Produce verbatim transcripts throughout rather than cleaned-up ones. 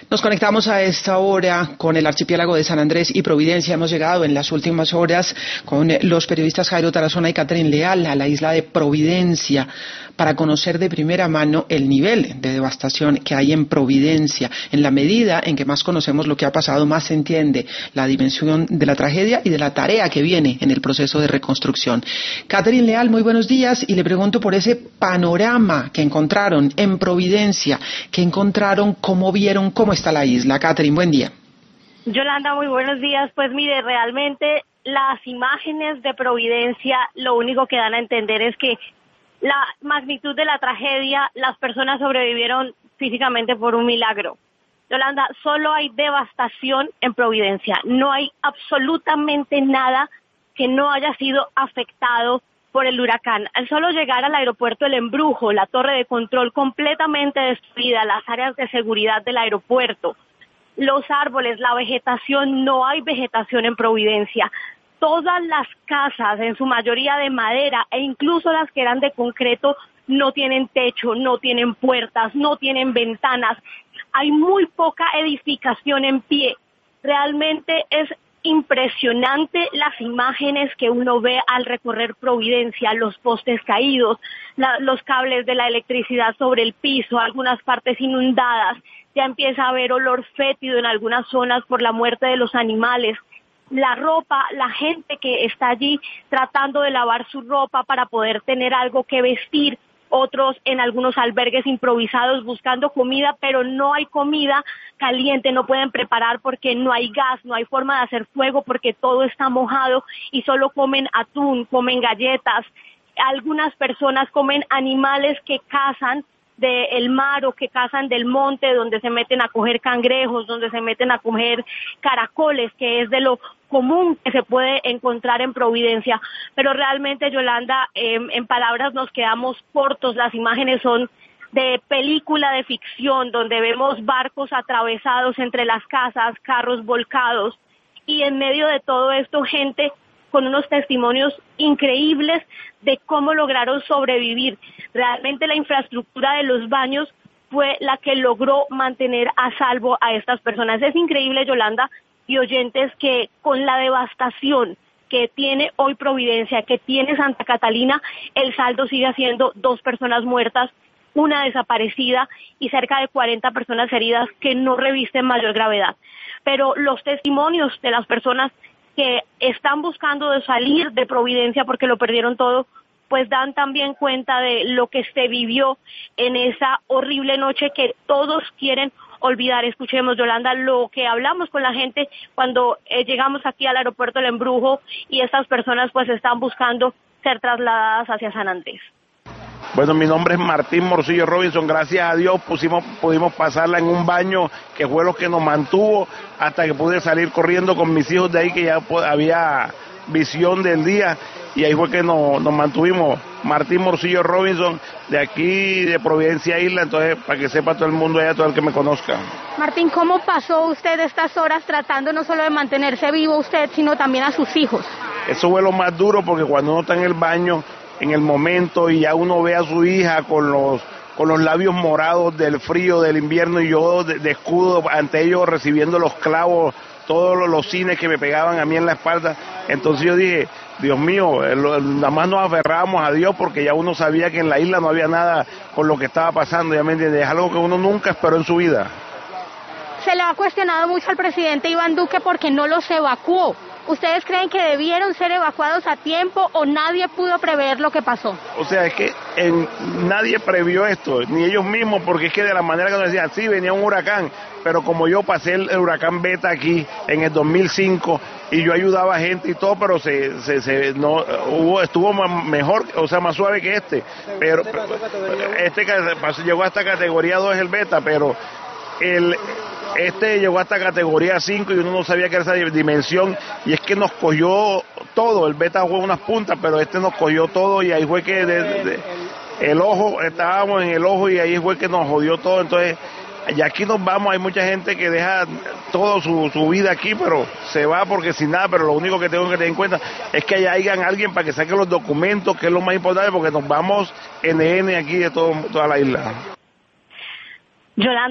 Nos conectamos a esta hora con el archipiélago de San Andrés y Providencia. Hemos llegado en las últimas horas con los periodistas Jairo Tarazona y Catherine Leal a la isla de Providencia para conocer de primera mano el nivel de devastación que hay en Providencia. En la medida en que más conocemos lo que ha pasado, más se entiende la dimensión de la tragedia y de la tarea que viene en el proceso de reconstrucción. Catherine Leal, muy buenos días, y le pregunto por ese panorama que encontraron en Providencia, que encontraron, cómo vieron, cómo está la isla. Catherine, buen día. Yolanda, muy buenos días. Pues mire, realmente las imágenes de Providencia lo único que dan a entender es que la magnitud de la tragedia, las personas sobrevivieron físicamente por un milagro. Yolanda, solo hay devastación en Providencia. No hay absolutamente nada que no haya sido afectado por el huracán. Al solo llegar al aeropuerto El Embrujo, la torre de control completamente destruida, las áreas de seguridad del aeropuerto, los árboles, la vegetación, no hay vegetación en Providencia. Todas las casas, en su mayoría de madera, e incluso las que eran de concreto, no tienen techo, no tienen puertas, no tienen ventanas. Hay muy poca edificación en pie. Realmente es impresionante las imágenes que uno ve al recorrer Providencia, los postes caídos, la, los cables de la electricidad sobre el piso, algunas partes inundadas. Ya empieza a haber olor fétido en algunas zonas por la muerte de los animales. La ropa, la gente que está allí tratando de lavar su ropa para poder tener algo que vestir, otros en algunos albergues improvisados buscando comida, pero no hay comida caliente, no pueden preparar porque no hay gas, no hay forma de hacer fuego porque todo está mojado y solo comen atún, comen galletas. Algunas personas comen animales que cazan del mar o que cazan del monte, donde se meten a coger cangrejos, donde se meten a coger caracoles, que es de lo común que se puede encontrar en Providencia. Pero realmente, Yolanda, eh, en palabras nos quedamos cortos. Las imágenes son de película de ficción, donde vemos barcos atravesados entre las casas, carros volcados, y en medio de todo esto, gente con unos testimonios increíbles de cómo lograron sobrevivir. Realmente la infraestructura de los baños fue la que logró mantener a salvo a estas personas. Es increíble, Yolanda y oyentes, que con la devastación que tiene hoy Providencia, que tiene Santa Catalina, el saldo sigue siendo dos personas muertas, una desaparecida y cerca de cuarenta personas heridas que no revisten mayor gravedad. Pero los testimonios de las personas que están buscando de salir de Providencia porque lo perdieron todo, pues dan también cuenta de lo que se vivió en esa horrible noche que todos quieren olvidar. Escuchemos, Yolanda, lo que hablamos con la gente cuando eh, llegamos aquí al aeropuerto El Embrujo y estas personas pues están buscando ser trasladadas hacia San Andrés. Bueno, mi nombre es Martín Morcillo Robinson. Gracias a Dios pusimos, pudimos pasarla en un baño que fue lo que nos mantuvo hasta que pude salir corriendo con mis hijos de ahí, que ya había visión del día, y ahí fue que nos, nos mantuvimos. Martín Morcillo Robinson, de aquí, de Providencia Isla, entonces para que sepa todo el mundo allá, todo el que me conozca. Martín, ¿cómo pasó usted estas horas tratando no solo de mantenerse vivo usted, sino también a sus hijos? Eso fue lo más duro, porque cuando uno está en el baño, en el momento, y ya uno ve a su hija con los con los labios morados del frío, del invierno, y yo de, de escudo ante ellos recibiendo los clavos, todos los, los cines que me pegaban a mí en la espalda. Entonces yo dije, Dios mío, nada más nos aferrábamos a Dios, porque ya uno sabía que en la isla no había nada con lo que estaba pasando, ya me entiendes, es algo que uno nunca esperó en su vida. Se le ha cuestionado mucho al presidente Iván Duque porque no los evacuó. ¿Ustedes creen que debieron ser evacuados a tiempo o nadie pudo prever lo que pasó? O sea, es que en, nadie previó esto, ni ellos mismos, porque es que de la manera que nos decían, sí, venía un huracán, pero como yo pasé el, el huracán Beta aquí en el dos mil cinco y yo ayudaba a gente y todo, pero se, se, se no hubo estuvo más, mejor, o sea, más suave que este, pero este llegó hasta categoría dos el Beta, pero el este llegó hasta categoría cinco y uno no sabía que era esa dimensión, y es que nos cogió todo. El Beta fue unas puntas, pero este nos cogió todo, y ahí fue que de, de, el ojo, estábamos en el ojo y ahí fue que nos jodió todo. Entonces, y aquí nos vamos, hay mucha gente que deja toda su, su vida aquí, pero se va porque sin nada, pero lo único que tengo que tener en cuenta es que haya alguien para que saque los documentos, que es lo más importante, porque nos vamos N N aquí de todo, toda la isla. Yolanda,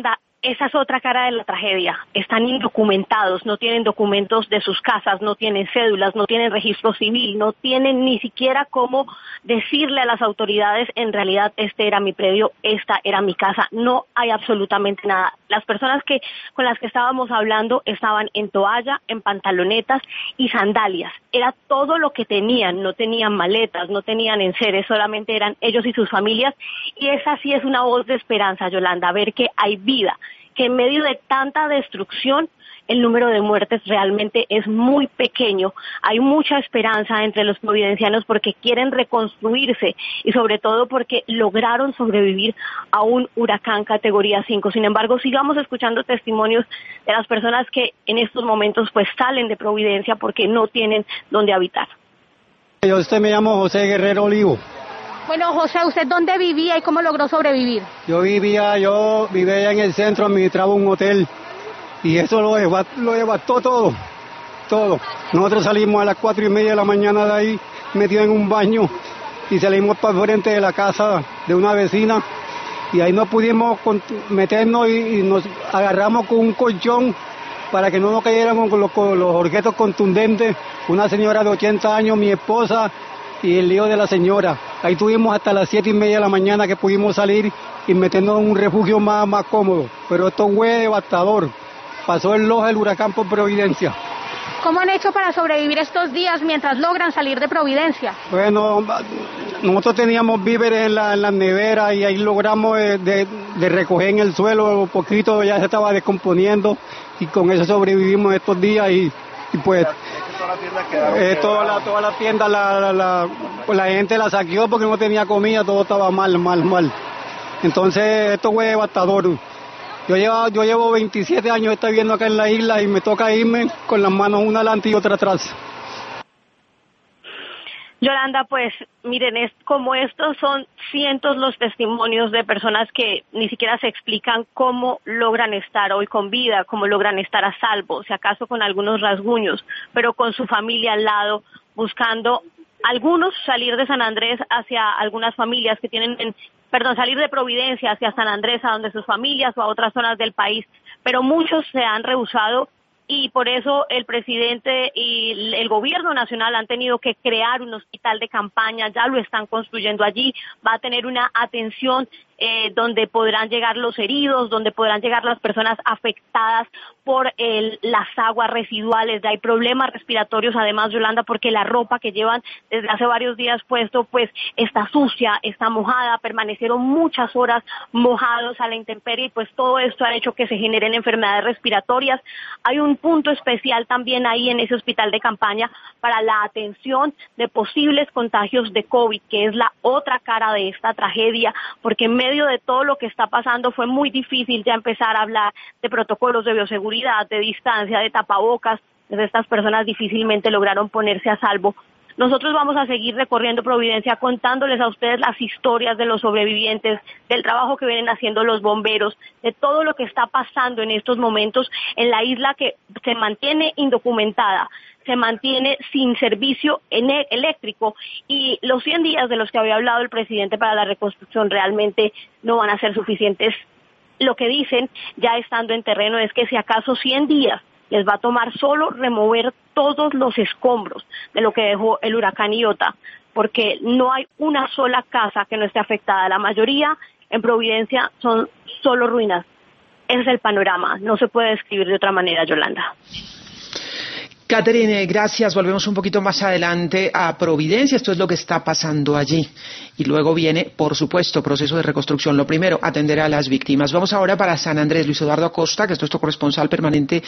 esa es otra cara de la tragedia. Están indocumentados, no tienen documentos de sus casas, no tienen cédulas, no tienen registro civil, no tienen ni siquiera cómo decirle a las autoridades, en realidad este era mi predio, esta era mi casa. No hay absolutamente nada. Las personas que con las que estábamos hablando estaban en toalla, en pantalonetas y sandalias. Era todo lo que tenían, no tenían maletas, no tenían enseres, solamente eran ellos y sus familias. Y esa sí es una voz de esperanza, Yolanda, ver que hay vida, que en medio de tanta destrucción el número de muertes realmente es muy pequeño. Hay mucha esperanza entre los providencianos porque quieren reconstruirse y sobre todo porque lograron sobrevivir a un huracán categoría cinco. Sin embargo, sigamos escuchando testimonios de las personas que en estos momentos pues salen de Providencia porque no tienen dónde habitar. Yo usted me llamo José Guerrero Olivo. Bueno, José, ¿usted dónde vivía y cómo logró sobrevivir? Yo vivía, yo vivía en el centro, administraba un hotel y eso lo devastó, lo devastó todo, todo. Nosotros salimos a las cuatro y media de la mañana de ahí, metidos en un baño y salimos para el frente de la casa de una vecina y ahí no pudimos meternos y, y nos agarramos con un colchón para que no nos cayeran con los, con los objetos contundentes. Una señora de ochenta años, mi esposa, y el hijo de la señora. Ahí tuvimos hasta las siete y media de la mañana que pudimos salir y meternos en un refugio más, más cómodo. Pero esto fue devastador. Pasó el Loja, el huracán por Providencia. ¿Cómo han hecho para sobrevivir estos días mientras logran salir de Providencia? Bueno, nosotros teníamos víveres en la, en la nevera y ahí logramos de, de, de recoger en el suelo, un poquito ya se estaba descomponiendo y con eso sobrevivimos estos días y, y pues... Eh, toda la toda la tienda la, la, la, pues la gente la saqueó porque no tenía comida, todo estaba mal, mal, mal. Entonces esto fue devastador. Yo llevo, yo llevo veintisiete años estoy viviendo acá en la isla y me toca irme con las manos una adelante y otra atrás. Yolanda, pues miren, es como estos son cientos los testimonios de personas que ni siquiera se explican cómo logran estar hoy con vida, cómo logran estar a salvo, si acaso con algunos rasguños, pero con su familia al lado, buscando algunos salir de San Andrés hacia algunas familias que tienen, en, perdón, salir de Providencia hacia San Andrés, a donde sus familias o a otras zonas del país, pero muchos se han rehusado. Y por eso el presidente y el gobierno nacional han tenido que crear un hospital de campaña, ya lo están construyendo allí, va a tener una atención eh, donde podrán llegar los heridos, donde podrán llegar las personas afectadas por el, las aguas residuales. Ya hay problemas respiratorios además, Yolanda, porque la ropa que llevan desde hace varios días puesto pues está sucia, está mojada, permanecieron muchas horas mojados a la intemperie y pues todo esto ha hecho que se generen enfermedades respiratorias. Hay un punto especial también ahí en ese hospital de campaña para la atención de posibles contagios de COVID, que es la otra cara de esta tragedia, porque en medio de todo lo que está pasando fue muy difícil ya empezar a hablar de protocolos de bioseguridad, de distancia, de tapabocas. Pues estas personas difícilmente lograron ponerse a salvo. Nosotros vamos a seguir recorriendo Providencia contándoles a ustedes las historias de los sobrevivientes, del trabajo que vienen haciendo los bomberos, de todo lo que está pasando en estos momentos en la isla que se mantiene indocumentada, se mantiene sin servicio eléctrico y los cien días de los que había hablado el presidente para la reconstrucción realmente no van a ser suficientes. Lo que dicen ya estando en terreno es que si acaso cien días les va a tomar solo remover todos los escombros de lo que dejó el huracán Iota, porque no hay una sola casa que no esté afectada. La mayoría en Providencia son solo ruinas. Ese es el panorama, no se puede describir de otra manera, Yolanda. Catherine, gracias. Volvemos un poquito más adelante a Providencia. Esto es lo que está pasando allí. Y luego viene, por supuesto, proceso de reconstrucción. Lo primero, atender a las víctimas. Vamos ahora para San Andrés. Luis Eduardo Acosta, que es nuestro corresponsal permanente